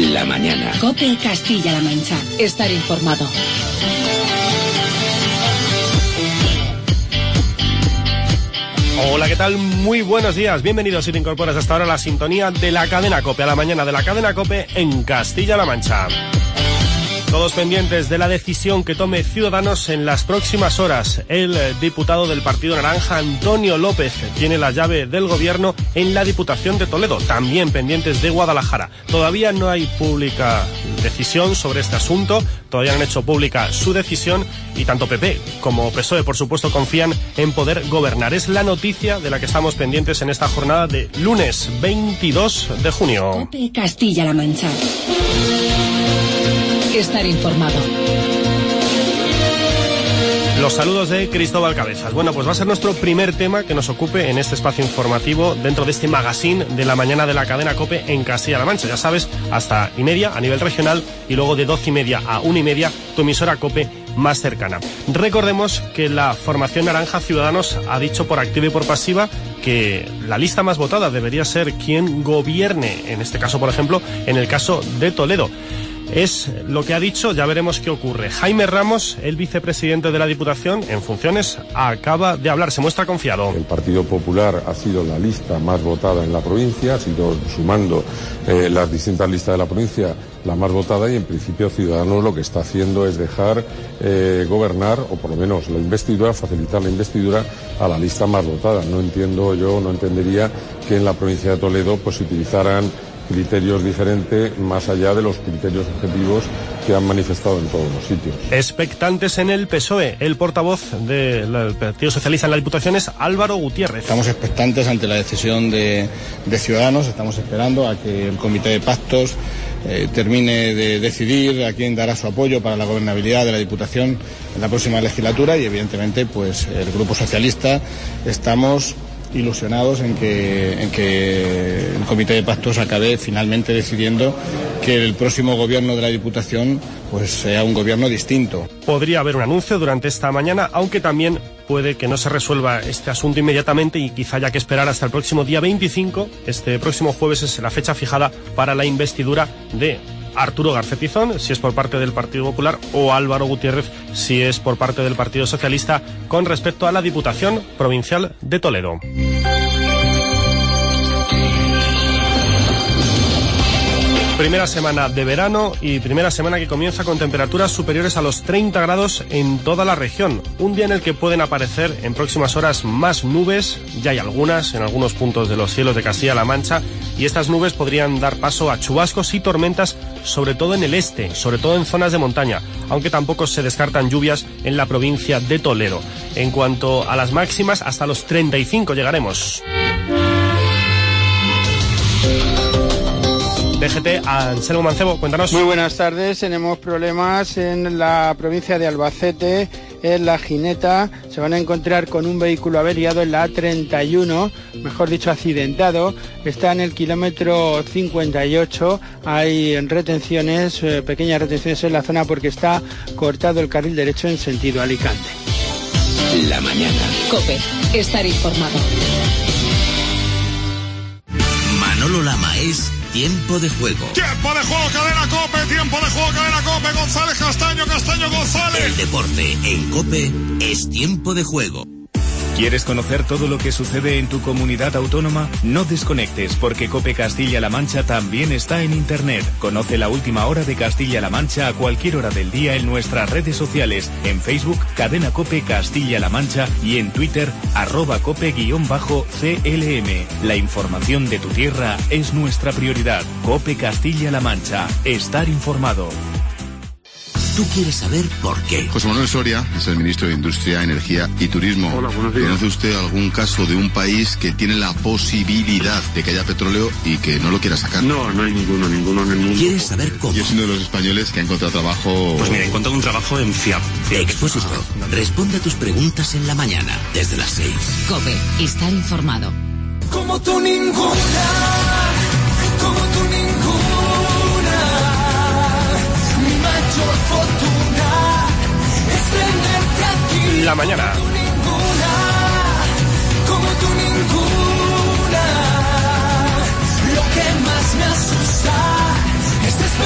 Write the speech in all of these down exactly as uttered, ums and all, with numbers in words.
La mañana. COPE Castilla-La Mancha. Estar informado. Hola, ¿qué tal? Muy buenos días. Bienvenidos si te incorporas hasta ahora a la sintonía de la cadena COPE, a la mañana de la cadena COPE en Castilla-La Mancha. Todos pendientes de la decisión que tome Ciudadanos en las próximas horas. El diputado del Partido Naranja, Antonio López, tiene la llave del gobierno en la Diputación de Toledo. También pendientes de Guadalajara. Todavía no hay pública decisión sobre este asunto. Todavía no han hecho pública su decisión y tanto P P como P S O E, por supuesto, confían en poder gobernar. Es la noticia de la que estamos pendientes en esta jornada de lunes veintidós de junio. COPE Castilla-La Mancha. Estar informado. Los saludos de Cristóbal Cabezas. Bueno, pues va a ser nuestro primer tema que nos ocupe en este espacio informativo dentro de este magazine de la mañana de la cadena COPE en Castilla-La Mancha. Ya sabes, hasta y media a nivel regional y luego de doce y media a una y media tu emisora COPE más cercana. Recordemos que la formación naranja Ciudadanos ha dicho por activa y por pasiva que la lista más votada debería ser quien gobierne, en este caso, por ejemplo, en el caso de Toledo. Es lo que ha dicho, ya veremos qué ocurre. Jaime Ramos, el vicepresidente de la Diputación en funciones, acaba de hablar, se muestra confiado. El Partido Popular ha sido la lista más votada en la provincia, ha sido, sumando eh, las distintas listas de la provincia, la más votada, y en principio Ciudadanos lo que está haciendo es dejar eh, gobernar, o por lo menos la investidura, facilitar la investidura a la lista más votada. No entiendo yo, no entendería que en la provincia de Toledo pues se utilizaran criterios diferentes más allá de los criterios objetivos que han manifestado en todos los sitios. Expectantes en el P S O E. El portavoz del Partido Socialista en la Diputación es Álvaro Gutiérrez. Estamos expectantes ante la decisión de, de Ciudadanos, estamos esperando a que el Comité de Pactos eh, termine de decidir a quién dará su apoyo para la gobernabilidad de la Diputación en la próxima legislatura, y evidentemente pues el Grupo Socialista estamos ilusionados en que, en que el Comité de Pactos acabe finalmente decidiendo que el próximo gobierno de la Diputación pues sea un gobierno distinto. Podría haber un anuncio durante esta mañana, aunque también puede que no se resuelva este asunto inmediatamente y quizá haya que esperar hasta el próximo día veinticinco. Este próximo jueves es la fecha fijada para la investidura de Arturo Garcetizón, si es por parte del Partido Popular, o Álvaro Gutiérrez, si es por parte del Partido Socialista, con respecto a la Diputación Provincial de Toledo. Primera semana de verano y primera semana que comienza con temperaturas superiores a los treinta grados en toda la región. Un día en el que pueden aparecer en próximas horas más nubes, ya hay algunas en algunos puntos de los cielos de Castilla-La Mancha, y estas nubes podrían dar paso a chubascos y tormentas, sobre todo en el este, sobre todo en zonas de montaña, aunque tampoco se descartan lluvias en la provincia de Toledo. En cuanto a las máximas, hasta los treinta y cinco llegaremos. D G T, Anselmo Mancebo, cuéntanos. Muy buenas tardes. Tenemos problemas en la provincia de Albacete, en La Gineta. Se van a encontrar con un vehículo averiado en la A treinta y uno, mejor dicho accidentado. Está en el kilómetro cincuenta y ocho. Hay retenciones, eh, pequeñas retenciones en la zona porque está cortado el carril derecho en sentido Alicante. La mañana. COPE. Estar informado. Manolo Lama es Tiempo de Juego. Tiempo de Juego, cadena COPE, tiempo de juego, cadena COPE, González Castaño, Castaño González. El deporte en COPE es Tiempo de Juego. ¿Quieres conocer todo lo que sucede en tu comunidad autónoma? No desconectes, porque COPE Castilla-La Mancha también está en Internet. Conoce la última hora de Castilla-La Mancha a cualquier hora del día en nuestras redes sociales, en Facebook, Cadena COPE Castilla-La Mancha, y en Twitter, arroba cope-C L M. La información de tu tierra es nuestra prioridad. COPE Castilla-La Mancha. Estar informado. Tú quieres saber por qué. José Manuel Soria es el ministro de Industria, Energía y Turismo. Hola, buenos días. ¿Conoce usted algún caso de un país que tiene la posibilidad de que haya petróleo y que no lo quiera sacar? No, no hay ninguno, ninguno en el mundo. ¿Quieres saber cómo? Yo soy uno de los españoles que ha encontrado trabajo... Pues mira, he encontrado un trabajo en FIAP. Expósito. Responde a tus preguntas en la mañana, desde las seis. COPE. Estar informado. Como tú ninguna, como tú ninguna. Mi mayor fortuna es tenerte aquí. La mañana. Como tú ninguna, como tú ninguna. Lo que más me asusta es estar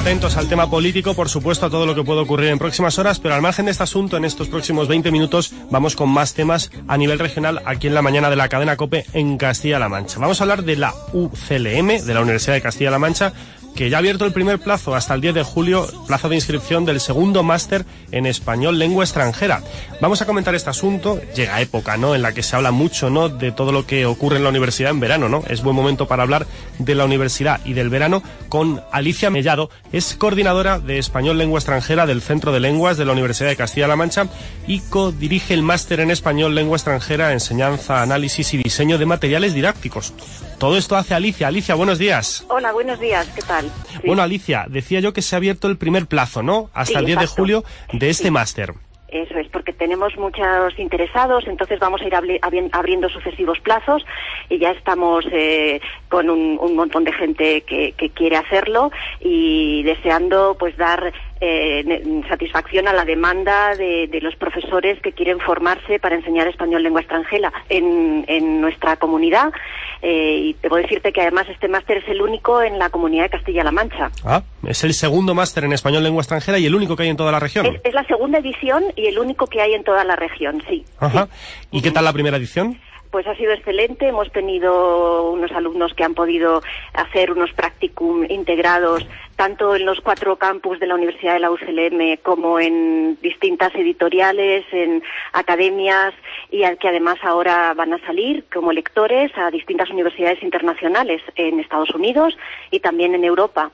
atentos al tema político, por supuesto, a todo lo que puede ocurrir en próximas horas, pero al margen de este asunto, en estos próximos veinte minutos vamos con más temas a nivel regional aquí en la mañana de la cadena COPE en Castilla-La Mancha. Vamos a hablar de la U C L M, de la Universidad de Castilla-La Mancha, que ya ha abierto el primer plazo hasta el diez de julio, plazo de inscripción del segundo máster en español lengua extranjera. Vamos a comentar este asunto. Llega época, ¿no?, en la que se habla mucho, ¿no?, de todo lo que ocurre en la universidad en verano, ¿no? Es buen momento para hablar de la universidad y del verano con Alicia Mellado. Es coordinadora de español lengua extranjera del Centro de Lenguas de la Universidad de Castilla-La Mancha y codirige el máster en español lengua extranjera, enseñanza, análisis y diseño de materiales didácticos. Todo esto hace Alicia. Alicia, buenos días. Hola, buenos días, ¿qué tal? Sí. Bueno, Alicia, decía yo que se ha abierto el primer plazo, ¿no?, hasta sí, el diez exacto. de julio de este sí. máster. Eso es, porque tenemos muchos interesados, entonces vamos a ir abri abriendo sucesivos plazos y ya estamos eh, con un, un montón de gente que, que quiere hacerlo y deseando pues dar eh, satisfacción a la demanda de, de los profesores que quieren formarse para enseñar español lengua extranjera en, en nuestra comunidad. Eh, y debo decirte que además este máster es el único en la comunidad de Castilla-La Mancha. Ah, es el segundo máster en español lengua extranjera y el único que hay en toda la región. Es, es la segunda edición y el único que hay en toda la región, sí. Ajá. Sí. ¿Y qué tal la primera edición? Pues ha sido excelente. Hemos tenido unos alumnos que han podido hacer unos practicum integrados tanto en los cuatro campus de la Universidad de la U C L M como en distintas editoriales, en academias y que además ahora van a salir como lectores a distintas universidades internacionales en Estados Unidos y también en Europa.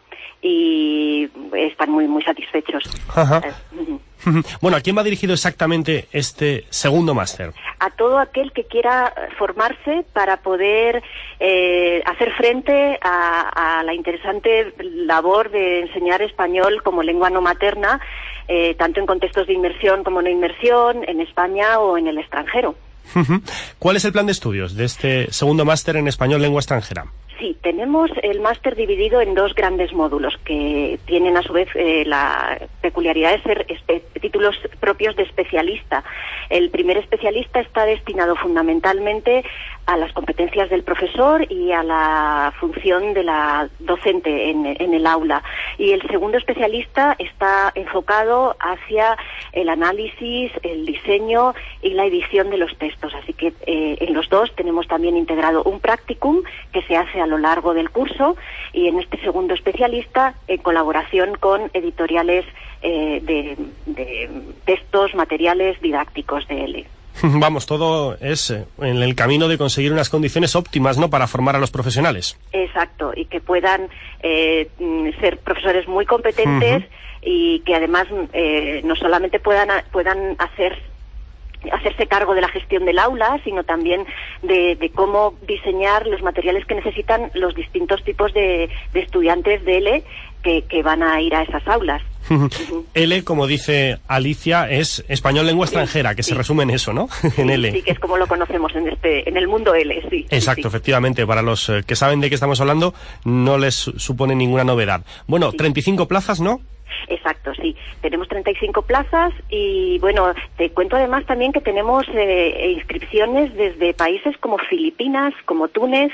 Y están muy muy satisfechos. Ajá. Bueno, ¿a quién va dirigido exactamente este segundo máster? A todo aquel que quiera formarse para poder eh, hacer frente a, a la interesante labor de enseñar español como lengua no materna, eh, tanto en contextos de inmersión como no inmersión, en España o en el extranjero. ¿Cuál es el plan de estudios de este segundo máster en español lengua extranjera? Sí, tenemos el máster dividido en dos grandes módulos que tienen a su vez eh, la peculiaridad de ser títulos propios de especialista. El primer especialista está destinado fundamentalmente a las competencias del profesor y a la función de la docente en, en el aula. Y el segundo especialista está enfocado hacia el análisis, el diseño y la edición de los textos. Así que eh, en los dos tenemos también integrado un practicum que se hace a lo largo del curso y en este segundo especialista en colaboración con editoriales eh, de, de textos, materiales didácticos de L. Vamos, todo es en el camino de conseguir unas condiciones óptimas, ¿no?, para formar a los profesionales. Exacto, y que puedan eh, ser profesores muy competentes uh-huh. y que además eh, no solamente puedan, puedan hacer hacerse cargo de la gestión del aula, sino también de, de cómo diseñar los materiales que necesitan los distintos tipos de, de estudiantes de L que, que van a ir a esas aulas. Uh-huh. L, como dice Alicia, es español lengua sí, extranjera, que sí. se resume en eso, ¿no? en sí, L. Sí, que es como lo conocemos en este en el mundo L, sí. Exacto, sí. efectivamente. Para los eh, que saben de qué estamos hablando, no les supone ninguna novedad. Bueno, sí. treinta y cinco plazas, ¿no? Exacto, sí. Tenemos treinta y cinco plazas y, bueno, te cuento además también que tenemos eh, inscripciones desde países como Filipinas, como Túnez,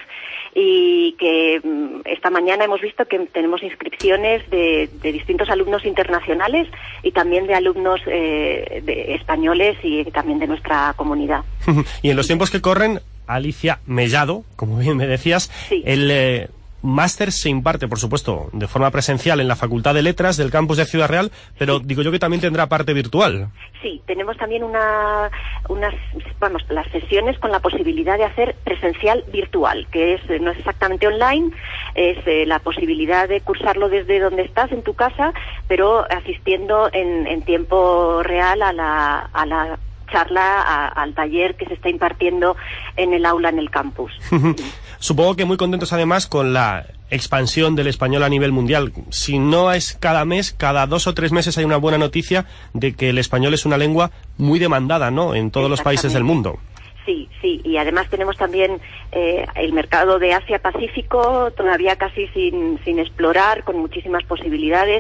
y que mm, esta mañana hemos visto que tenemos inscripciones de, de distintos alumnos internacionales y también de alumnos eh, de españoles y también de nuestra comunidad. Y en los tiempos que corren, Alicia Mellado, como bien me decías, sí. el... Eh... máster se imparte, por supuesto, de forma presencial en la Facultad de Letras del campus de Ciudad Real, pero digo yo que también tendrá parte virtual. Sí, tenemos también una, unas, vamos, las sesiones con la posibilidad de hacer presencial virtual, que es no es exactamente online, es eh, la posibilidad de cursarlo desde donde estás, en tu casa, pero asistiendo en, en tiempo real a la, a la charla, a, al taller que se está impartiendo en el aula, en el campus. Supongo que muy contentos además con la expansión del español a nivel mundial. Si no es cada mes, cada dos o tres meses hay una buena noticia de que el español es una lengua muy demandada, ¿no?, en todos los países del mundo. Sí, sí, y además tenemos también eh, el mercado de Asia-Pacífico todavía casi sin, sin explorar, con muchísimas posibilidades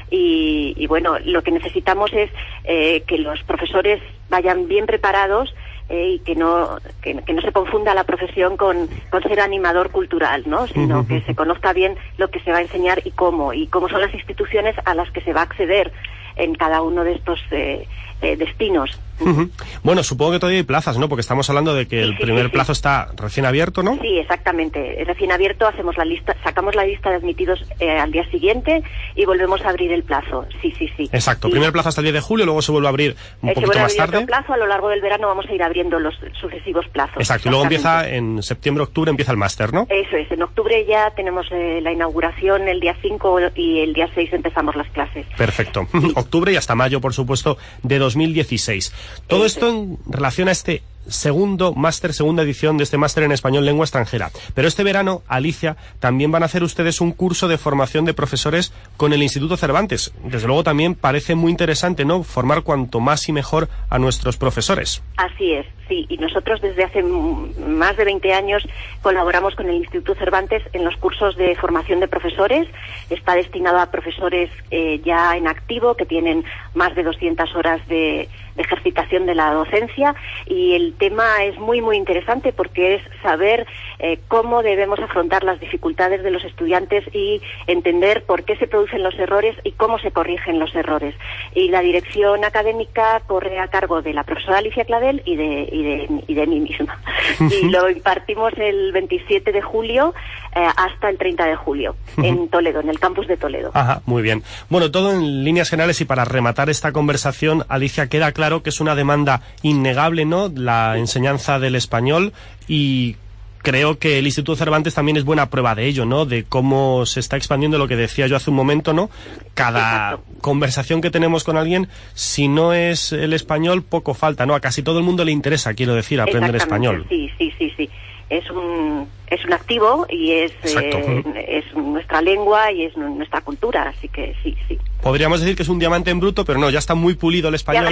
y, y bueno, lo que necesitamos es eh, que los profesores vayan bien preparados eh, y que no que, que no se confunda la profesión con, con ser animador cultural, ¿no? Sino uh-huh. que se conozca bien lo que se va a enseñar y cómo, y cómo son las instituciones a las que se va a acceder en cada uno de estos eh, eh, destinos. Uh-huh. Bueno, supongo que todavía hay plazas, ¿no? Porque estamos hablando de que sí, el sí, primer sí, plazo sí. está recién abierto, ¿no? Sí, exactamente. Recién abierto, hacemos la lista, sacamos la lista de admitidos eh, al día siguiente y volvemos a abrir el plazo. Sí, sí, sí. Exacto. Y primer plazo hasta el diez de julio, luego se vuelve a abrir un eh, poquito se más tarde. Otro plazo, a lo largo del verano vamos a ir abriendo los sucesivos plazos. Exacto. Y luego empieza en septiembre, octubre, empieza el máster, ¿no? Eso es. En octubre ya tenemos eh, la inauguración el día cinco y el día seis empezamos las clases. Perfecto. Sí. Octubre y hasta mayo, por supuesto, de dos mil dieciséis. Todo Eso. esto en relación a este segundo máster, segunda edición de este máster en español lengua extranjera. Pero este verano, Alicia, también van a hacer ustedes un curso de formación de profesores con el Instituto Cervantes. Desde luego también parece muy interesante, ¿no?, formar cuanto más y mejor a nuestros profesores. Así es, sí. Y nosotros desde hace más de veinte años colaboramos con el Instituto Cervantes en los cursos de formación de profesores. Está destinado a profesores eh, ya en activo, que tienen más de doscientas horas de, de ejercitación de la docencia, y el tema es muy muy interesante porque es saber eh, cómo debemos afrontar las dificultades de los estudiantes y entender por qué se producen los errores y cómo se corrigen los errores. Y la dirección académica corre a cargo de la profesora Alicia Cladel y de, y de, y de mí misma. Uh-huh. Y lo impartimos el veintisiete de julio eh, hasta el treinta de julio uh-huh. en Toledo, en el campus de Toledo. Ajá, muy bien. Bueno, todo en líneas generales, y para rematar esta conversación, Alicia, queda claro que es una demanda innegable, ¿no?, la enseñanza del español, y creo que el Instituto Cervantes también es buena prueba de ello, ¿no?, de cómo se está expandiendo lo que decía yo hace un momento, ¿no? Cada Exacto. conversación que tenemos con alguien, si no es el español, poco falta, ¿no? A casi todo el mundo le interesa, quiero decir, aprender español. Sí, sí, sí, sí. Es un es un activo y es eh, es nuestra lengua y es nuestra cultura, así que sí, sí. Podríamos decir que es un diamante en bruto, pero no, ya está muy pulido el español.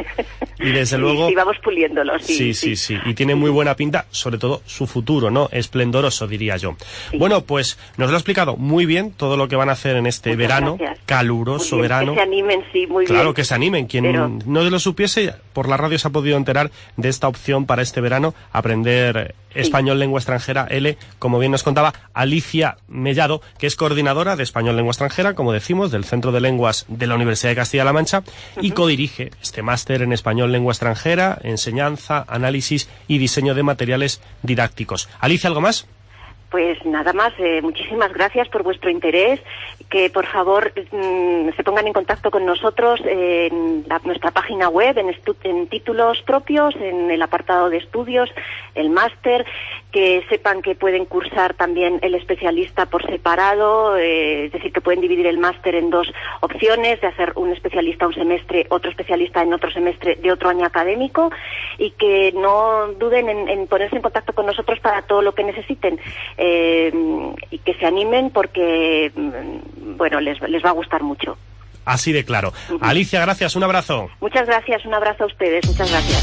Y desde sí, luego... Sí, vamos puliéndolo, sí. Sí, sí, sí, sí. Y tiene muy buena pinta, sobre todo su futuro, ¿no? Esplendoroso, diría yo. Sí. Bueno, pues nos lo ha explicado muy bien todo lo que van a hacer en este Muchas verano, gracias. caluroso bien, verano. Que se animen, sí, muy claro, bien. Claro, que se animen. Quien Pero... no lo supiese, por la radio se ha podido enterar de esta opción para este verano, aprender sí. español lengua extranjera, L, como bien nos contaba Alicia Mellado, que es coordinadora de español lengua extranjera, como decimos, del Centro de Lenguas de la Universidad de Castilla-La Mancha, uh-huh. y codirige este máster en español lengua extranjera, enseñanza, análisis y diseño de materiales didácticos. Alicia, ¿algo más? Pues nada más, eh, muchísimas gracias por vuestro interés, que por favor mmm, se pongan en contacto con nosotros eh, en la, nuestra página web, en, estu- en títulos propios, en el apartado de estudios, el máster, que sepan que pueden cursar también el especialista por separado, eh, es decir, que pueden dividir el máster en dos opciones, de hacer un especialista un semestre, otro especialista en otro semestre de otro año académico, y que no duden en, en ponerse en contacto con nosotros para todo lo que necesiten. Eh, y que se animen porque, bueno, les, les va a gustar mucho. Así de claro. Uh-huh. Alicia, gracias, un abrazo. Muchas gracias, un abrazo a ustedes, muchas gracias.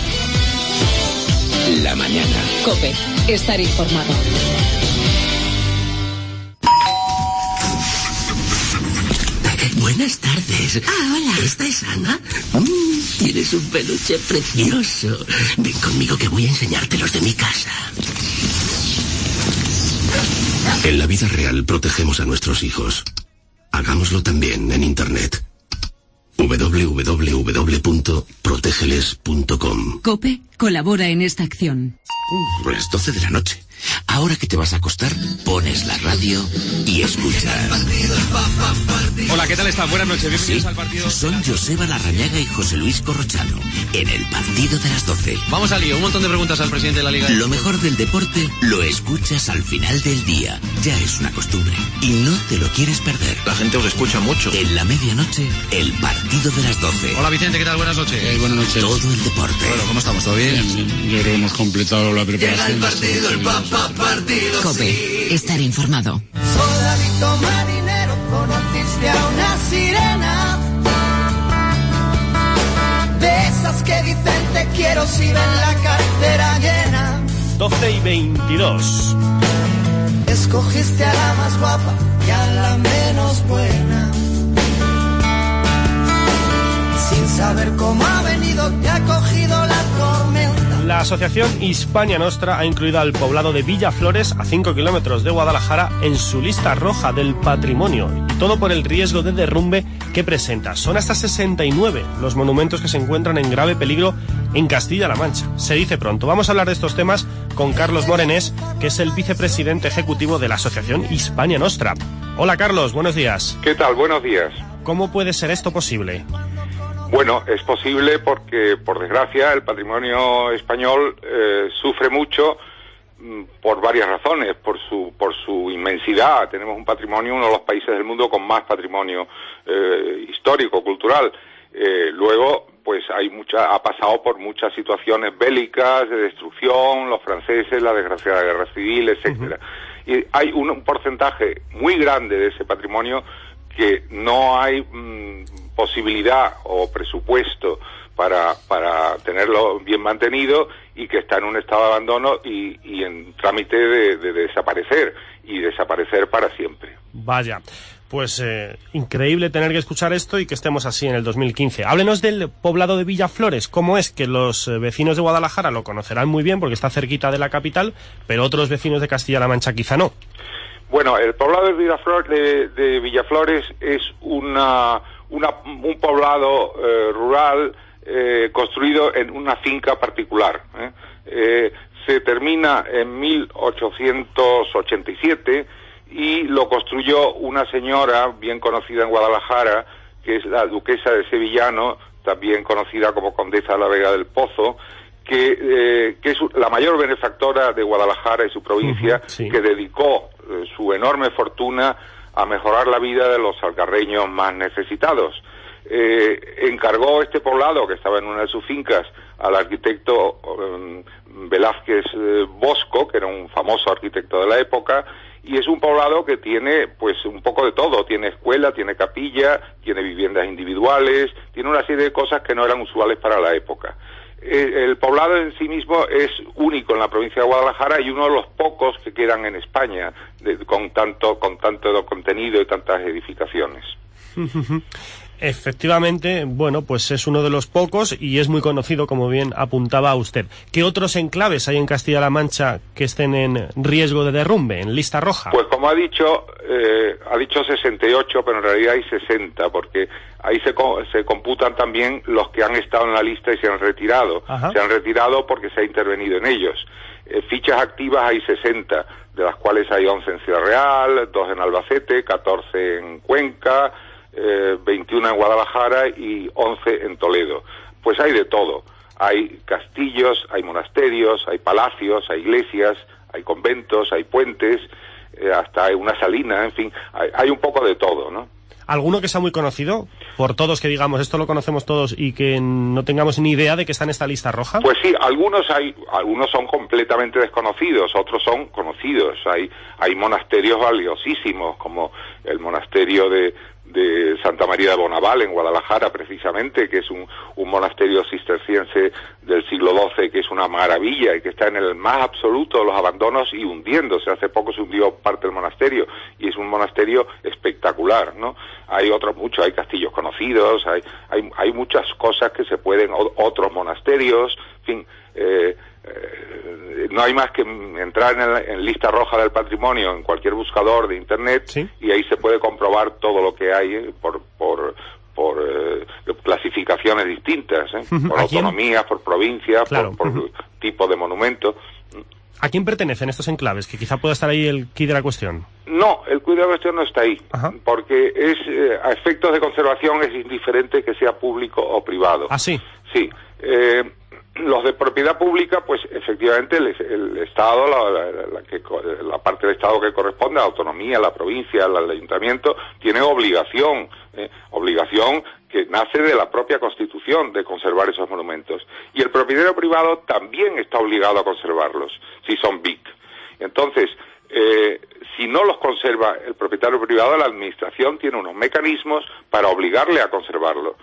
La mañana. COPE, estar informado. Buenas tardes. Ah, hola. ¿Esta es Ana? Mm, tienes un peluche precioso. Ven conmigo que voy a enseñarte los de mi casa. En la vida real protegemos a nuestros hijos. Hagámoslo también en Internet. doble u doble u doble u punto protégeles punto com. COPE colabora en esta acción. Uh, las doce de la noche. Ahora que te vas a acostar, pones la radio y escuchas. Hola, ¿qué tal están? Buenas noches, bienvenidos sí, al partido. Son Joseba Larrañaga y José Luis Corrochano, en el partido de las doce. Vamos al lío, un montón de preguntas al presidente de la Liga. Lo mejor del deporte lo escuchas al final del día. Ya es una costumbre y no te lo quieres perder. La gente os escucha mucho. En la medianoche, el partido de las doce. Hola Vicente, ¿qué tal? Buenas noches. Eh, buenas noches. Todo el deporte. Bueno, ¿cómo estamos? ¿Todo bien? Bien, bien. Yo creo que hemos completado la preparación. Llega el partido, el papá partido. COPE, sí. estar informado. Soldadito marinero, conociste a una sirena, de esas que dicen te quiero. quiero si ven la cartera llena. doce y veintidós. Escogiste a la más guapa y a la menos buena. Sin saber cómo ha venido, te ha cogido la tormenta. La asociación Hispania Nostra ha incluido al poblado de Villaflores, a cinco kilómetros de Guadalajara, en su lista roja del patrimonio. Y todo por el riesgo de derrumbe que presenta. Son hasta sesenta y nueve los monumentos que se encuentran en grave peligro en Castilla-La Mancha. Se dice pronto. Vamos a hablar de estos temas con Carlos Morenés, que es el vicepresidente ejecutivo de la asociación Hispania Nostra. Hola Carlos, buenos días. ¿Qué tal? Buenos días. ¿Cómo puede ser esto posible? Bueno, es posible porque, por desgracia, el patrimonio español eh, sufre mucho mm, por varias razones, por su por su inmensidad. Tenemos un patrimonio, uno de los países del mundo con más patrimonio eh, histórico, cultural. Eh, luego, pues hay mucha, ha pasado por muchas situaciones bélicas, de destrucción, los franceses, la desgraciada guerra civil, etcétera. Uh-huh. Y hay un, un porcentaje muy grande de ese patrimonio que no hay mmm, posibilidad o presupuesto para para tenerlo bien mantenido y que está en un estado de abandono y, y en trámite de, de desaparecer y desaparecer para siempre. Vaya, pues eh, increíble tener que escuchar esto y que estemos así en el dos mil quince. Háblenos del poblado de Villaflores. ¿Cómo es que los vecinos de Guadalajara lo conocerán muy bien porque está cerquita de la capital, pero otros vecinos de Castilla-La Mancha quizá no? Bueno, el poblado de Villaflores, de, de Villaflores es una, una un poblado eh, rural eh, construido en una finca particular. ¿eh? Eh, se termina en mil ochocientos ochenta y siete y lo construyó una señora bien conocida en Guadalajara, que es la duquesa de Sevillano, también conocida como condesa de la Vega del Pozo, que, eh, que es la mayor benefactora de Guadalajara y su provincia, uh-huh, sí. que dedicó eh, su enorme fortuna a mejorar la vida de los alcarreños más necesitados. Eh, encargó este poblado, que estaba en una de sus fincas, al arquitecto eh, Velázquez eh, Bosco, que era un famoso arquitecto de la época, y es un poblado que tiene pues un poco de todo, tiene escuela, tiene capilla, tiene viviendas individuales, tiene una serie de cosas que no eran usuales para la época. El poblado en sí mismo es único en la provincia de Guadalajara y uno de los pocos que quedan en España de, con tanto con tanto contenido y tantas edificaciones. Efectivamente, bueno, pues es uno de los pocos y es muy conocido, como bien apuntaba usted. ¿Qué otros enclaves hay en Castilla-La Mancha que estén en riesgo de derrumbe, en lista roja? Pues como ha dicho, eh, ha dicho sesenta y ocho, pero en realidad hay sesenta, porque ahí se, se computan también los que han estado en la lista y se han retirado. Ajá. Se han retirado porque se ha intervenido en ellos. Eh, fichas activas hay sesenta, de las cuales hay once en Ciudad Real, dos en Albacete, catorce en Cuenca, Eh, veintiuno en Guadalajara y once en Toledo. Pues hay de todo. Hay castillos, hay monasterios, hay palacios, hay iglesias, hay conventos, hay puentes, eh, hasta hay una salina, en fin, hay, hay un poco de todo, ¿no? ¿Alguno que sea muy conocido? Por todos, que digamos, esto lo conocemos todos y que no tengamos ni idea de que está en esta lista roja. Pues sí, algunos hay, algunos son completamente desconocidos, otros son conocidos. Hay, hay monasterios valiosísimos, como el monasterio de, de Santa María de Bonaval en Guadalajara, precisamente, que es un, un monasterio cisterciense del siglo doce, que es una maravilla y que está en el más absoluto de los abandonos y hundiéndose. Hace poco se hundió parte del monasterio y es un monasterio espectacular, ¿no? Hay otros muchos, hay castillos conocidos, hay, hay, hay muchas cosas que se pueden, otros monasterios, en fin, eh, eh, no hay más que entrar en, el, en lista roja del patrimonio en cualquier buscador de internet, ¿sí? Y ahí se puede comprobar todo lo que hay eh, por por por eh, clasificaciones distintas, ¿eh? Uh-huh. Por autonomías, por provincias, claro. por, por uh-huh. tipo de monumento. ¿A quién pertenecen estos enclaves? Que quizá pueda estar ahí el quid de la cuestión. No, el quid de la cuestión no está ahí, Ajá. porque es eh, a efectos de conservación es indiferente que sea público o privado. ¿Ah, sí? Sí. Eh, los de propiedad pública, pues efectivamente el, el Estado, la, la, la, que, la parte del Estado que corresponde, la autonomía, la provincia, el ayuntamiento, tiene obligación, eh, obligación que nace de la propia Constitución de conservar esos monumentos. Y el propietario privado también está obligado a conservarlos, si son B I C. Entonces, eh, si no los conserva el propietario privado, la Administración tiene unos mecanismos para obligarle a conservarlo.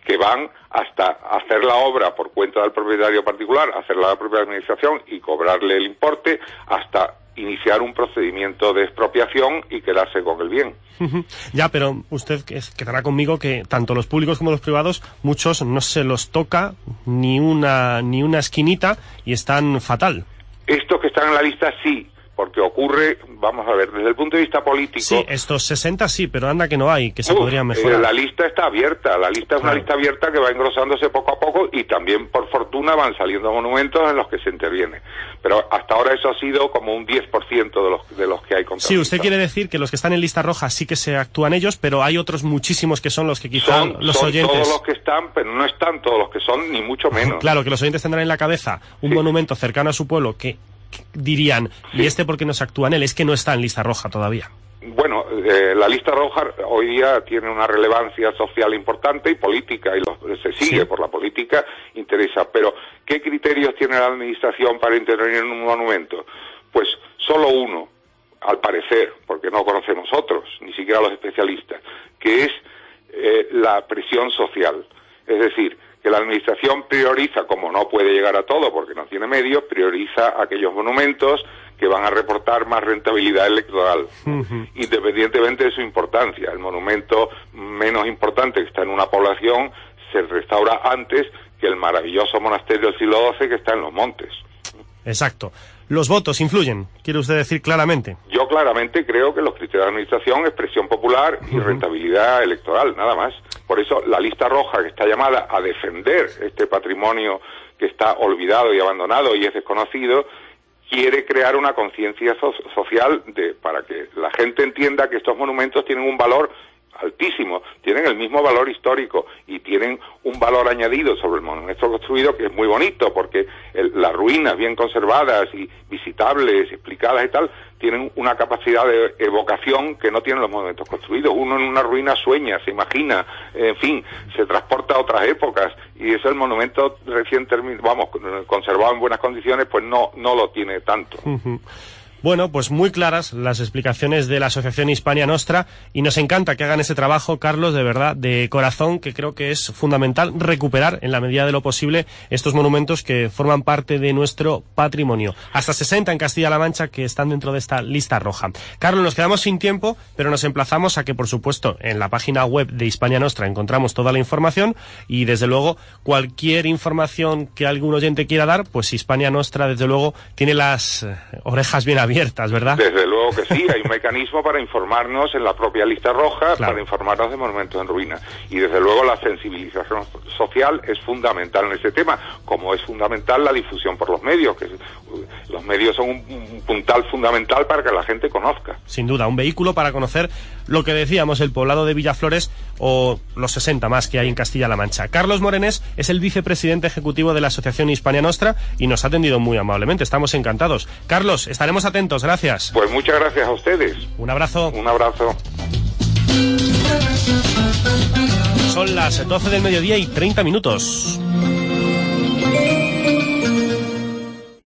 que van hasta hacer la obra por cuenta del propietario particular, hacerla la propia administración y cobrarle el importe, hasta iniciar un procedimiento de expropiación y quedarse con el bien. Ya, pero usted quedará conmigo que tanto los públicos como los privados, muchos no se los toca ni una ni una esquinita y están fatal. Estos que están en la lista sí, porque ocurre, vamos a ver, desde el punto de vista político... Sí, estos sesenta sí, pero anda que no hay, que se uh, podrían mejorar. Eh, la lista está abierta, la lista es claro. Una lista abierta que va engrosándose poco a poco y también, por fortuna, van saliendo monumentos en los que se interviene. Pero hasta ahora eso ha sido como un diez por ciento de los, de los que hay contratados. Sí, usted quiere decir que los que están en lista roja sí que se actúan ellos, pero hay otros muchísimos que son los que quizá son, los son oyentes... todos los que están, pero no están todos los que son, ni mucho menos. Claro, que los oyentes tendrán en la cabeza un sí. monumento cercano a su pueblo que... dirían, ¿y este por qué no se actúa en él? Es que no está en lista roja todavía. Bueno, eh, la lista roja hoy día tiene una relevancia social importante y política, y lo, se sigue sí. por la política, interesa. Pero, ¿qué criterios tiene la administración para intervenir en un monumento? Pues solo uno, al parecer, porque no conocemos otros, ni siquiera los especialistas, que es eh, la presión social. Es decir, que la administración prioriza, como no puede llegar a todo porque no tiene medios, prioriza aquellos monumentos que van a reportar más rentabilidad electoral, uh-huh. independientemente de su importancia. El monumento menos importante que está en una población se restaura antes que el maravilloso monasterio del siglo doce que está en los montes. Exacto. ¿Los votos influyen? ¿Quiere usted decir claramente? Yo claramente creo que los criterios de administración es presión popular y uh-huh. rentabilidad electoral, nada más. Por eso la lista roja, que está llamada a defender este patrimonio que está olvidado y abandonado y es desconocido, quiere crear una conciencia so- social de, para que la gente entienda que estos monumentos tienen un valor altísimo, tienen el mismo valor histórico y tienen un valor añadido sobre el monumento construido que es muy bonito, porque el, las ruinas bien conservadas y visitables, explicadas y tal, tienen una capacidad de evocación que no tienen los monumentos construidos. Uno en una ruina sueña, se imagina, en fin, se transporta a otras épocas, y eso el monumento recién terminado, vamos, conservado en buenas condiciones, pues no, no lo tiene tanto. Uh-huh. Bueno, pues muy claras las explicaciones de la Asociación Hispania Nostra, y nos encanta que hagan ese trabajo, Carlos, de verdad, de corazón, que creo que es fundamental recuperar en la medida de lo posible estos monumentos que forman parte de nuestro patrimonio. Hasta sesenta en Castilla-La Mancha que están dentro de esta lista roja. Carlos, nos quedamos sin tiempo, pero nos emplazamos a que, por supuesto, en la página web de Hispania Nostra encontramos toda la información, y desde luego cualquier información que algún oyente quiera dar, pues Hispania Nostra, desde luego, tiene las orejas bien abiertas. Abiertas, ¿verdad? Desde luego que sí, hay un mecanismo para informarnos en la propia lista roja, claro. para informarnos de monumentos en ruina. Y desde luego la sensibilización social es fundamental en este tema, como es fundamental la difusión por los medios, que los medios son un, un puntal fundamental para que la gente conozca. Sin duda, un vehículo para conocer lo que decíamos, el poblado de Villaflores o los sesenta más que hay en Castilla-La Mancha. Carlos Morenés es el vicepresidente ejecutivo de la Asociación Hispania Nostra y nos ha atendido muy amablemente, estamos encantados. Carlos, estaremos atentos, gracias. Pues muchas gracias a ustedes. Un abrazo. Un abrazo. Son las doce del mediodía y treinta minutos.